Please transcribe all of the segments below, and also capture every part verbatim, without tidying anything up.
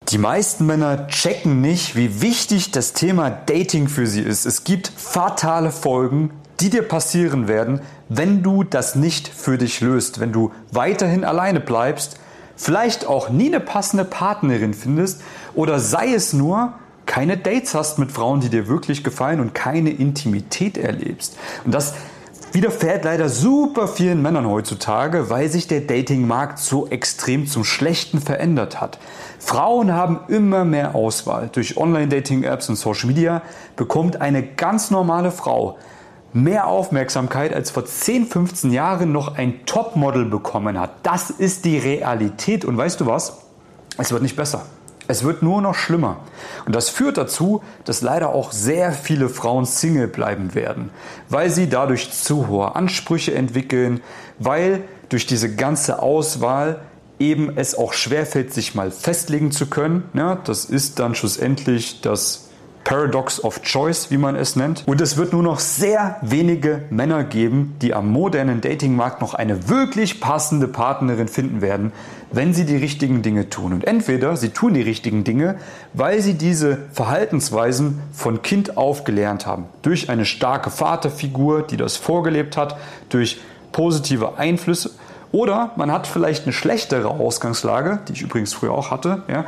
Die meisten Männer checken nicht, wie wichtig das Thema Dating für sie ist. Es gibt fatale Folgen, die dir passieren werden, wenn du das nicht für dich löst. Wenn du weiterhin alleine bleibst, vielleicht auch nie eine passende Partnerin findest oder sei es nur, keine Dates hast mit Frauen, die dir wirklich gefallen und keine Intimität erlebst. Und das widerfährt leider super vielen Männern heutzutage, weil sich der Datingmarkt so extrem zum Schlechten verändert hat. Frauen haben immer mehr Auswahl. Durch Online-Dating-Apps und Social Media bekommt eine ganz normale Frau mehr Aufmerksamkeit, als vor zehn, fünfzehn Jahren noch ein Topmodel bekommen hat. Das ist die Realität. Und weißt du was? Es wird nicht besser. Es wird nur noch schlimmer. Und das führt dazu, dass leider auch sehr viele Frauen Single bleiben werden, weil sie dadurch zu hohe Ansprüche entwickeln, weil durch diese ganze Auswahl eben es auch schwerfällt, sich mal festlegen zu können. Ja, das ist dann schlussendlich das Paradox of Choice, wie man es nennt. Und es wird nur noch sehr wenige Männer geben, die am modernen Datingmarkt noch eine wirklich passende Partnerin finden werden, wenn sie die richtigen Dinge tun. Und entweder sie tun die richtigen Dinge, weil sie diese Verhaltensweisen von Kind auf gelernt haben. Durch eine starke Vaterfigur, die das vorgelebt hat, durch positive Einflüsse. Oder man hat vielleicht eine schlechtere Ausgangslage, die ich übrigens früher auch hatte, ja,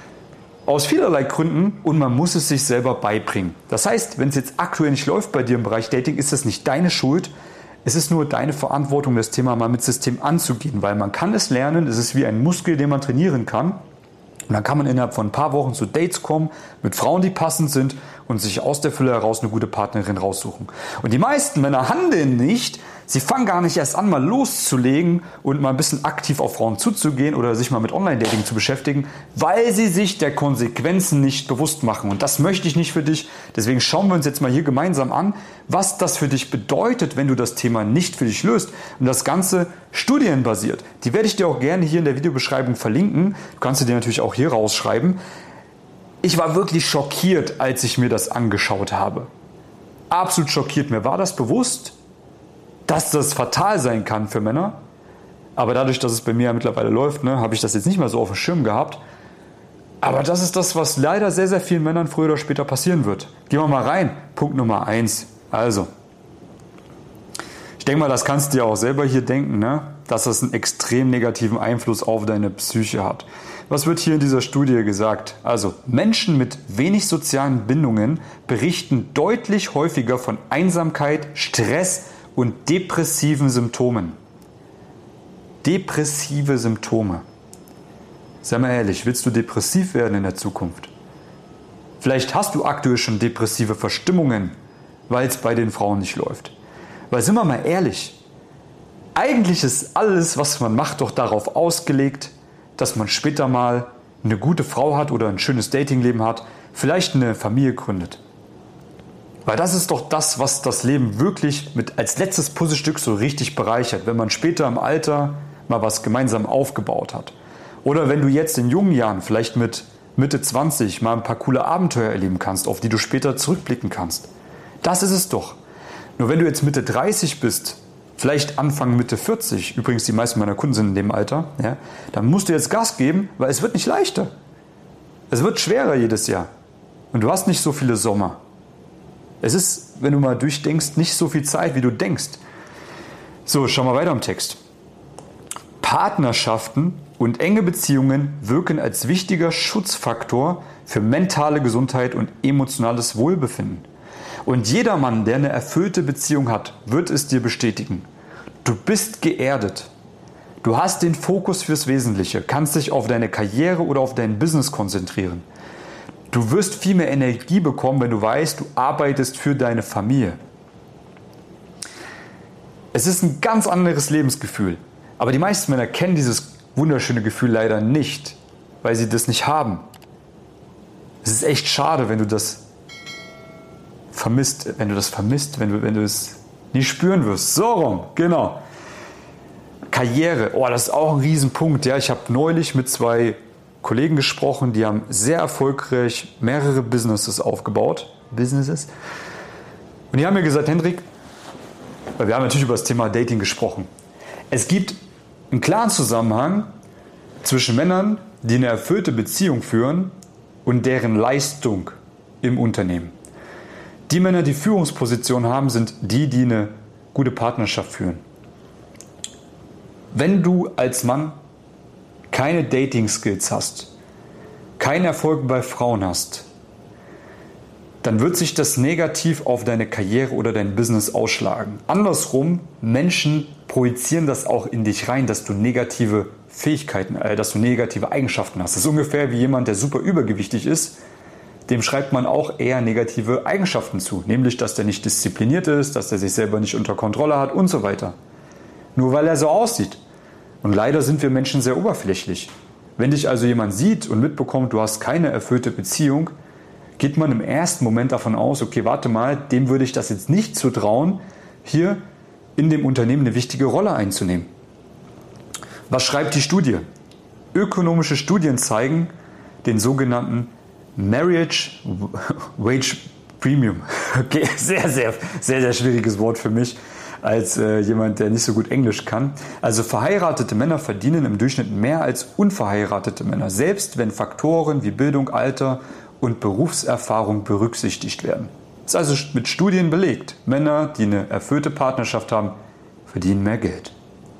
aus vielerlei Gründen und man muss es sich selber beibringen. Das heißt, wenn es jetzt aktuell nicht läuft bei dir im Bereich Dating, ist das nicht deine Schuld. Es ist nur deine Verantwortung, das Thema mal mit System anzugehen, weil man kann es lernen. Es ist wie ein Muskel, den man trainieren kann. Und dann kann man innerhalb von ein paar Wochen zu Dates kommen mit Frauen, die passend sind und sich aus der Fülle heraus eine gute Partnerin raussuchen. Und die meisten Männer handeln nicht. Sie fangen gar nicht erst an, mal loszulegen und mal ein bisschen aktiv auf Frauen zuzugehen oder sich mal mit Online-Dating zu beschäftigen, weil sie sich der Konsequenzen nicht bewusst machen. Und das möchte ich nicht für dich. Deswegen schauen wir uns jetzt mal hier gemeinsam an, was das für dich bedeutet, wenn du das Thema nicht für dich löst. Und das Ganze studienbasiert. Die werde ich dir auch gerne hier in der Videobeschreibung verlinken. Du kannst sie dir natürlich auch hier rausschreiben. Ich war wirklich schockiert, als ich mir das angeschaut habe. Absolut schockiert. Mir war das bewusst, dass das fatal sein kann für Männer. Aber dadurch, dass es bei mir ja mittlerweile läuft, ne, habe ich das jetzt nicht mehr so auf dem Schirm gehabt. Aber das ist das, was leider sehr, sehr vielen Männern früher oder später passieren wird. Gehen wir mal rein. Punkt Nummer eins. Also, ich denke mal, das kannst du dir auch selber hier denken, ne, dass das einen extrem negativen Einfluss auf deine Psyche hat. Was wird hier in dieser Studie gesagt? Also, Menschen mit wenig sozialen Bindungen berichten deutlich häufiger von Einsamkeit, Stress und depressiven Symptomen. Depressive Symptome. Sei mal ehrlich, willst du depressiv werden in der Zukunft? Vielleicht hast du aktuell schon depressive Verstimmungen, weil es bei den Frauen nicht läuft. Weil sind wir mal ehrlich, eigentlich ist alles, was man macht, doch darauf ausgelegt, dass man später mal eine gute Frau hat oder ein schönes Datingleben hat, vielleicht eine Familie gründet. Weil das ist doch das, was das Leben wirklich mit als letztes Puzzlestück so richtig bereichert, wenn man später im Alter mal was gemeinsam aufgebaut hat. Oder wenn du jetzt in jungen Jahren, vielleicht mit Mitte zwanzig, mal ein paar coole Abenteuer erleben kannst, auf die du später zurückblicken kannst. Das ist es doch. Nur wenn du jetzt Mitte dreißig bist, vielleicht Anfang Mitte vierzig, übrigens die meisten meiner Kunden sind in dem Alter, ja, dann musst du jetzt Gas geben, weil es wird nicht leichter. Es wird schwerer jedes Jahr. Und du hast nicht so viele Sommer. Es ist, wenn du mal durchdenkst, nicht so viel Zeit, wie du denkst. So, schau mal weiter im Text. Partnerschaften und enge Beziehungen wirken als wichtiger Schutzfaktor für mentale Gesundheit und emotionales Wohlbefinden. Und jeder Mann, der eine erfüllte Beziehung hat, wird es dir bestätigen. Du bist geerdet. Du hast den Fokus fürs Wesentliche, kannst dich auf deine Karriere oder auf dein Business konzentrieren. Du wirst viel mehr Energie bekommen, wenn du weißt, du arbeitest für deine Familie. Es ist ein ganz anderes Lebensgefühl. Aber die meisten Männer kennen dieses wunderschöne Gefühl leider nicht, weil sie das nicht haben. Es ist echt schade, wenn du das vermisst, wenn du das vermisst, wenn du, wenn du es nie spüren wirst. So rum, genau. Karriere, oh, das ist auch ein Riesenpunkt. Ja, ich habe neulich mit zwei Kollegen gesprochen, die haben sehr erfolgreich mehrere Businesses aufgebaut. Businesses. Und die haben mir gesagt, Hendrik, weil wir haben natürlich über das Thema Dating gesprochen. Es gibt einen klaren Zusammenhang zwischen Männern, die eine erfüllte Beziehung führen und deren Leistung im Unternehmen. Die Männer, die Führungsposition haben, sind die, die eine gute Partnerschaft führen. Wenn du als Mann keine Dating-Skills hast, keinen Erfolg bei Frauen hast, dann wird sich das negativ auf deine Karriere oder dein Business ausschlagen. Andersrum, Menschen projizieren das auch in dich rein, dass du negative Fähigkeiten, äh, dass du negative Eigenschaften hast. Das ist ungefähr wie jemand, der super übergewichtig ist, dem schreibt man auch eher negative Eigenschaften zu, nämlich, dass der nicht diszipliniert ist, dass der sich selber nicht unter Kontrolle hat und so weiter. Nur weil er so aussieht. Und leider sind wir Menschen sehr oberflächlich. Wenn dich also jemand sieht und mitbekommt, du hast keine erfüllte Beziehung, geht man im ersten Moment davon aus, okay, warte mal, dem würde ich das jetzt nicht zutrauen, hier in dem Unternehmen eine wichtige Rolle einzunehmen. Was schreibt die Studie? Ökonomische Studien zeigen den sogenannten Marriage Wage Premium. Okay, sehr, sehr, sehr, sehr schwieriges Wort für mich als äh, jemand, der nicht so gut Englisch kann. Also verheiratete Männer verdienen im Durchschnitt mehr als unverheiratete Männer, selbst wenn Faktoren wie Bildung, Alter und Berufserfahrung berücksichtigt werden. Das ist also mit Studien belegt. Männer, die eine erfüllte Partnerschaft haben, verdienen mehr Geld.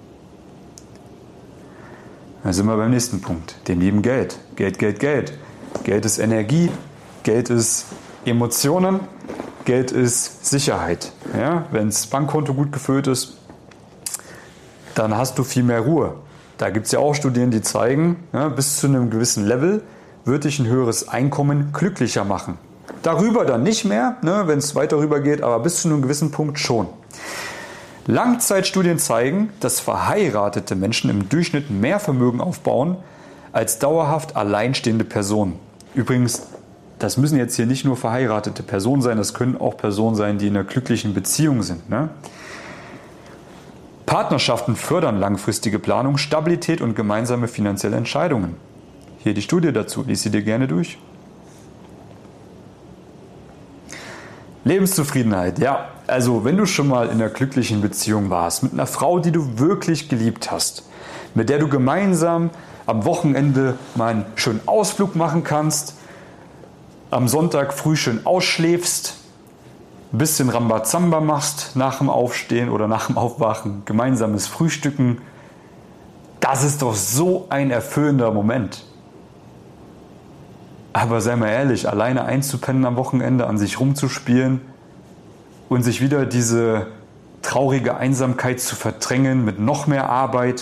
Da sind wir beim nächsten Punkt, dem lieben Geld. Geld, Geld, Geld. Geld ist Energie, Geld ist Emotionen, Geld ist Sicherheit. Ja, wenn das Bankkonto gut gefüllt ist, dann hast du viel mehr Ruhe. Da gibt es ja auch Studien, die zeigen, ja, bis zu einem gewissen Level wird dich ein höheres Einkommen glücklicher machen. Darüber dann nicht mehr, ne, wenn es weiter rüber geht, aber bis zu einem gewissen Punkt schon. Langzeitstudien zeigen, dass verheiratete Menschen im Durchschnitt mehr Vermögen aufbauen als dauerhaft alleinstehende Personen. Übrigens, das müssen jetzt hier nicht nur verheiratete Personen sein, das können auch Personen sein, die in einer glücklichen Beziehung sind. Ne? Partnerschaften fördern langfristige Planung, Stabilität und gemeinsame finanzielle Entscheidungen. Hier die Studie dazu, lies sie dir gerne durch. Lebenszufriedenheit, ja, also wenn du schon mal in einer glücklichen Beziehung warst, mit einer Frau, die du wirklich geliebt hast, mit der du gemeinsam am Wochenende mal einen schönen Ausflug machen kannst, am Sonntag früh schön ausschläfst, ein bisschen Rambazamba machst nach dem Aufstehen oder nach dem Aufwachen, gemeinsames Frühstücken, das ist doch so ein erfüllender Moment. Aber sei mal ehrlich, alleine einzupennen am Wochenende, an sich rumzuspielen und sich wieder diese traurige Einsamkeit zu verdrängen mit noch mehr Arbeit,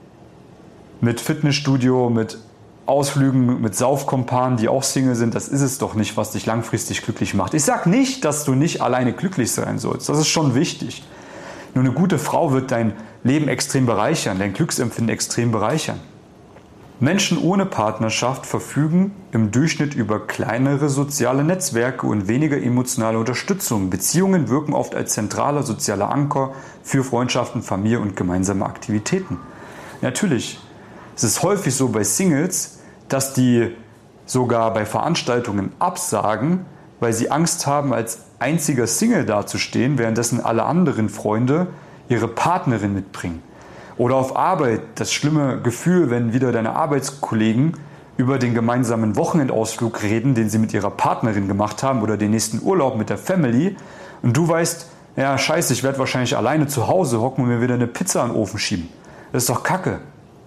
mit Fitnessstudio, mit Ausflügen, mit Saufkompanen, die auch Single sind, das ist es doch nicht, was dich langfristig glücklich macht. Ich sage nicht, dass du nicht alleine glücklich sein sollst, das ist schon wichtig. Nur eine gute Frau wird dein Leben extrem bereichern, dein Glücksempfinden extrem bereichern. Menschen ohne Partnerschaft verfügen im Durchschnitt über kleinere soziale Netzwerke und weniger emotionale Unterstützung. Beziehungen wirken oft als zentraler sozialer Anker für Freundschaften, Familie und gemeinsame Aktivitäten. Natürlich, es ist häufig so bei Singles, dass die sogar bei Veranstaltungen absagen, weil sie Angst haben, als einziger Single dazustehen, währenddessen alle anderen Freunde ihre Partnerin mitbringen. Oder auf Arbeit das schlimme Gefühl, wenn wieder deine Arbeitskollegen über den gemeinsamen Wochenendausflug reden, den sie mit ihrer Partnerin gemacht haben oder den nächsten Urlaub mit der Family und du weißt, ja scheiße, ich werde wahrscheinlich alleine zu Hause hocken und mir wieder eine Pizza in den Ofen schieben. Das ist doch Kacke.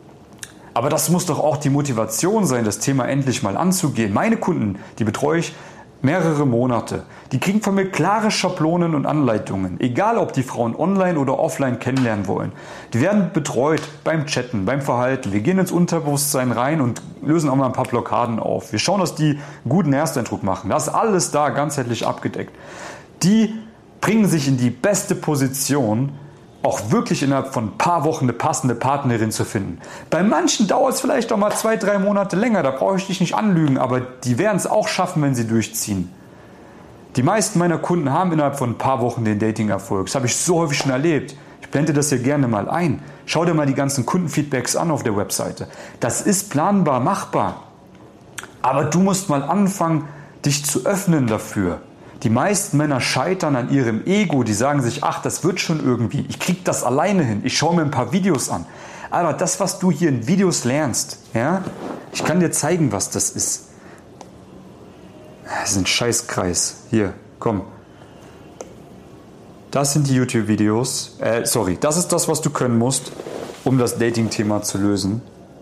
Aber das muss doch auch die Motivation sein, das Thema endlich mal anzugehen. Meine Kunden, die betreue ich mehrere Monate. Die kriegen von mir klare Schablonen und Anleitungen, egal ob die Frauen online oder offline kennenlernen wollen. Die werden betreut beim Chatten, beim Verhalten. Wir gehen ins Unterbewusstsein rein und lösen auch mal ein paar Blockaden auf. Wir schauen, dass die einen guten Ersteindruck machen. Das ist alles da ganzheitlich abgedeckt. Die bringen sich in die beste Position, auch wirklich innerhalb von ein paar Wochen eine passende Partnerin zu finden. Bei manchen dauert es vielleicht auch mal zwei, drei Monate länger, da brauche ich dich nicht anlügen, aber die werden es auch schaffen, wenn sie durchziehen. Die meisten meiner Kunden haben innerhalb von ein paar Wochen den Dating-Erfolg. Das habe ich so häufig schon erlebt. Ich blende das hier gerne mal ein. Schau dir mal die ganzen Kundenfeedbacks an auf der Webseite. Das ist planbar, machbar. Aber du musst mal anfangen, dich zu öffnen dafür. Die meisten Männer scheitern an ihrem Ego, die sagen sich, ach, das wird schon irgendwie, ich kriege das alleine hin, ich schaue mir ein paar Videos an. Aber das, was du hier in Videos lernst, ja, Ich kann dir zeigen, was das ist. Das ist ein Scheißkreis. Hier, komm. Das sind die YouTube-Videos. Äh, sorry, das ist das, was du können musst, um das Dating-Thema zu lösen.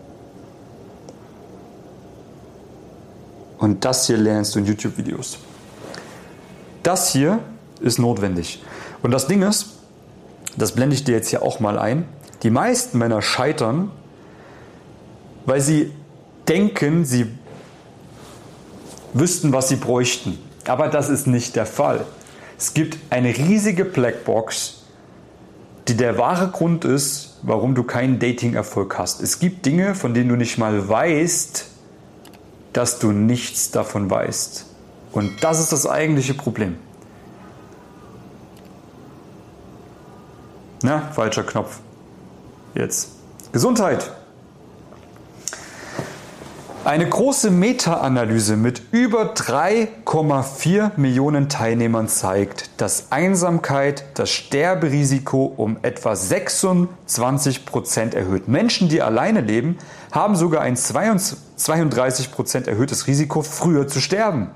Und das hier lernst du in YouTube-Videos. Das hier ist notwendig. Und das Ding ist, das blende ich dir jetzt hier auch mal ein, die meisten Männer scheitern, weil sie denken, sie wüssten, was sie bräuchten. Aber das ist nicht der Fall. Es gibt eine riesige Blackbox, die der wahre Grund ist, warum du keinen Dating-Erfolg hast. Es gibt Dinge, von denen du nicht mal weißt, dass du nichts davon weißt. Und das ist das eigentliche Problem. Na, falscher Knopf. Jetzt. Gesundheit. Eine große Meta-Analyse mit über drei Komma vier Millionen Teilnehmern zeigt, dass Einsamkeit das Sterberisiko um etwa sechsundzwanzig Prozent erhöht. Menschen, die alleine leben, haben sogar ein zweiunddreißig Prozent erhöhtes Risiko, früher zu sterben.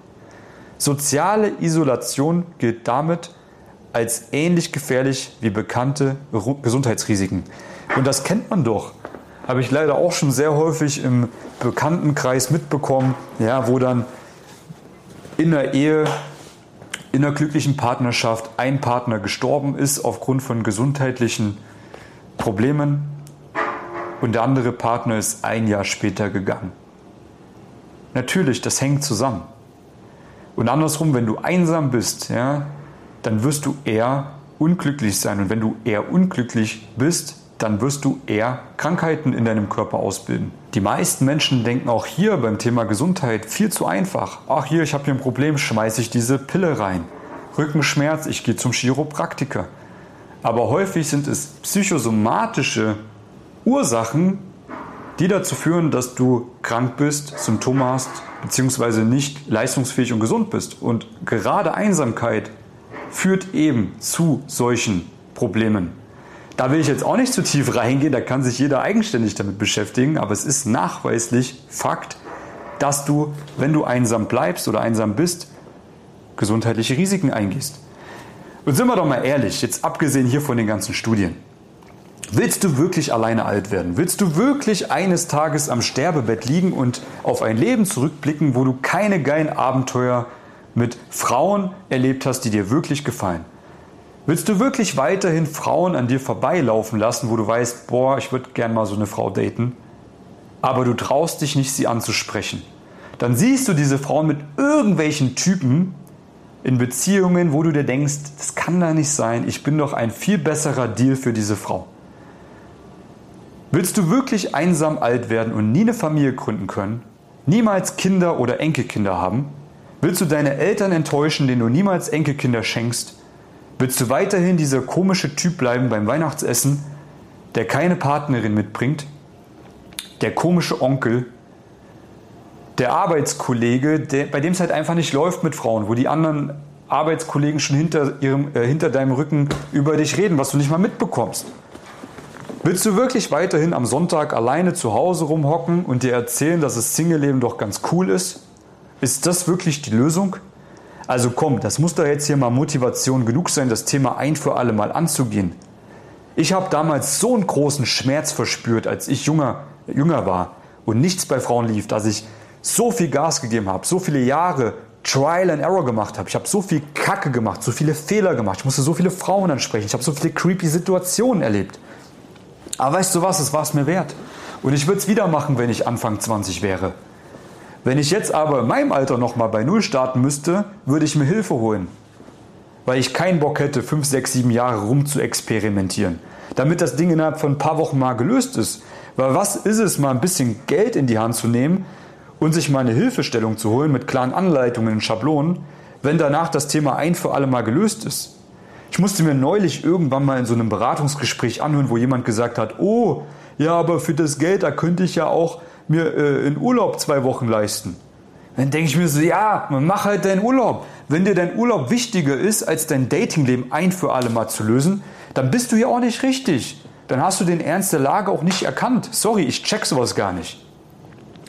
Soziale Isolation gilt damit als ähnlich gefährlich wie bekannte Gesundheitsrisiken. Und das kennt man doch. Habe ich leider auch schon sehr häufig im Bekanntenkreis mitbekommen, ja, wo dann in der Ehe, in einer glücklichen Partnerschaft ein Partner gestorben ist aufgrund von gesundheitlichen Problemen und der andere Partner ist ein Jahr später gegangen. Natürlich, das hängt zusammen. Und andersrum, wenn du einsam bist, ja, dann wirst du eher unglücklich sein. Und wenn du eher unglücklich bist, dann wirst du eher Krankheiten in deinem Körper ausbilden. Die meisten Menschen denken auch hier beim Thema Gesundheit viel zu einfach. Ach hier, ich habe hier ein Problem, schmeiße ich diese Pille rein. Rückenschmerz, ich gehe zum Chiropraktiker. Aber häufig sind es psychosomatische Ursachen, die dazu führen, dass du krank bist, Symptome hast, beziehungsweise nicht leistungsfähig und gesund bist. Und gerade Einsamkeit führt eben zu solchen Problemen. Da will ich jetzt auch nicht zu tief reingehen, da kann sich jeder eigenständig damit beschäftigen, aber es ist nachweislich Fakt, dass du, wenn du einsam bleibst oder einsam bist, gesundheitliche Risiken eingehst. Und sind wir doch mal ehrlich, jetzt abgesehen hier von den ganzen Studien, willst du wirklich alleine alt werden? Willst du wirklich eines Tages am Sterbebett liegen und auf ein Leben zurückblicken, wo du keine geilen Abenteuer mit Frauen erlebt hast, die dir wirklich gefallen? Willst du wirklich weiterhin Frauen an dir vorbeilaufen lassen, wo du weißt, boah, ich würde gern mal so eine Frau daten, aber du traust dich nicht, sie anzusprechen? Dann siehst du diese Frauen mit irgendwelchen Typen in Beziehungen, wo du dir denkst, das kann da nicht sein, ich bin doch ein viel besserer Deal für diese Frau. Willst du wirklich einsam alt werden und nie eine Familie gründen können, niemals Kinder oder Enkelkinder haben? Willst du deine Eltern enttäuschen, denen du niemals Enkelkinder schenkst? Willst du weiterhin dieser komische Typ bleiben beim Weihnachtsessen, der keine Partnerin mitbringt? Der komische Onkel, der Arbeitskollege, der, bei dem es halt einfach nicht läuft mit Frauen, wo die anderen Arbeitskollegen schon hinter, ihrem, äh, hinter deinem Rücken über dich reden, was du nicht mal mitbekommst? Willst du wirklich weiterhin am Sonntag alleine zu Hause rumhocken und dir erzählen, dass das Single-Leben doch ganz cool ist? Ist das wirklich die Lösung? Also komm, das muss doch jetzt hier mal Motivation genug sein, das Thema ein für alle Mal anzugehen. Ich habe damals so einen großen Schmerz verspürt, als ich jünger, jünger war und nichts bei Frauen lief, dass ich so viel Gas gegeben habe, so viele Jahre Trial and Error gemacht habe. Ich habe so viel Kacke gemacht, so viele Fehler gemacht. Ich musste so viele Frauen ansprechen. Ich habe so viele creepy Situationen erlebt. Aber weißt du was, es war es mir wert. Und ich würde es wieder machen, wenn ich Anfang zwanzig wäre. Wenn ich jetzt aber in meinem Alter nochmal bei Null starten müsste, würde ich mir Hilfe holen. Weil ich keinen Bock hätte, fünf, sechs, sieben Jahre rum zu experimentieren. Damit das Ding innerhalb von ein paar Wochen mal gelöst ist. Weil was ist es, mal ein bisschen Geld in die Hand zu nehmen und sich mal eine Hilfestellung zu holen mit klaren Anleitungen und Schablonen, wenn danach das Thema ein für alle Mal gelöst ist. Ich musste mir neulich irgendwann mal in so einem Beratungsgespräch anhören, wo jemand gesagt hat, oh, ja, aber für das Geld, da könnte ich ja auch mir äh, in Urlaub zwei Wochen leisten. Dann denke ich mir so, ja, mach halt deinen Urlaub. Wenn dir dein Urlaub wichtiger ist, als dein Datingleben ein für alle Mal zu lösen, dann bist du ja auch nicht richtig. Dann hast du den Ernst der Lage auch nicht erkannt. Sorry, ich check sowas gar nicht.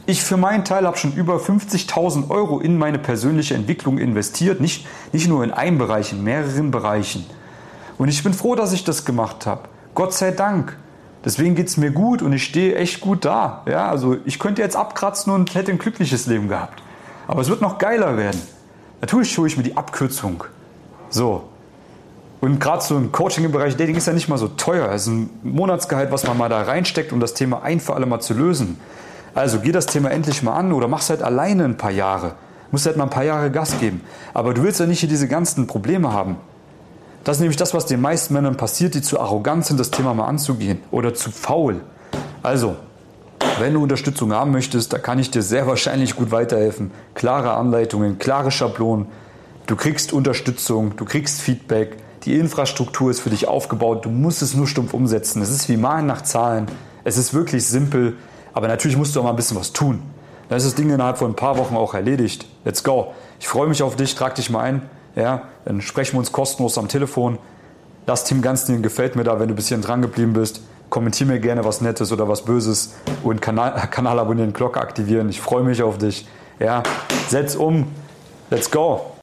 Ich für meinen Teil habe schon über fünfzigtausend Euro in meine persönliche Entwicklung investiert. Nicht, nicht nur in einem Bereich, in mehreren Bereichen. Und ich bin froh, dass ich das gemacht habe. Gott sei Dank. Deswegen geht es mir gut und ich stehe echt gut da. Ja, also ich könnte jetzt abkratzen und hätte ein glückliches Leben gehabt. Aber es wird noch geiler werden. Natürlich hole ich mir die Abkürzung. So. Und gerade so ein Coaching im Bereich Dating ist ja nicht mal so teuer. Es ist ein Monatsgehalt, was man mal da reinsteckt, um das Thema ein für alle Mal zu lösen. Also geh das Thema endlich mal an oder mach's halt alleine ein paar Jahre. Du musst halt mal ein paar Jahre Gas geben. Aber du willst ja nicht hier diese ganzen Probleme haben. Das ist nämlich das, was den meisten Männern passiert, die zu arrogant sind, das Thema mal anzugehen oder zu faul. Also, wenn du Unterstützung haben möchtest, da kann ich dir sehr wahrscheinlich gut weiterhelfen. Klare Anleitungen, klare Schablonen. Du kriegst Unterstützung, du kriegst Feedback. Die Infrastruktur ist für dich aufgebaut, du musst es nur stumpf umsetzen. Es ist wie Malen nach Zahlen, es ist wirklich simpel, aber natürlich musst du auch mal ein bisschen was tun. Dann ist das Ding innerhalb von ein paar Wochen auch erledigt. Let's go. Ich freue mich auf dich, trag dich mal ein. Ja, dann sprechen wir uns kostenlos am Telefon. Das Team Ganzlin gefällt mir da, wenn du bis hierhin dran geblieben bist. Kommentier mir gerne was Nettes oder was Böses und Kanal, Kanal abonnieren, Glocke aktivieren. Ich freue mich auf dich. Ja, setz um. Let's go.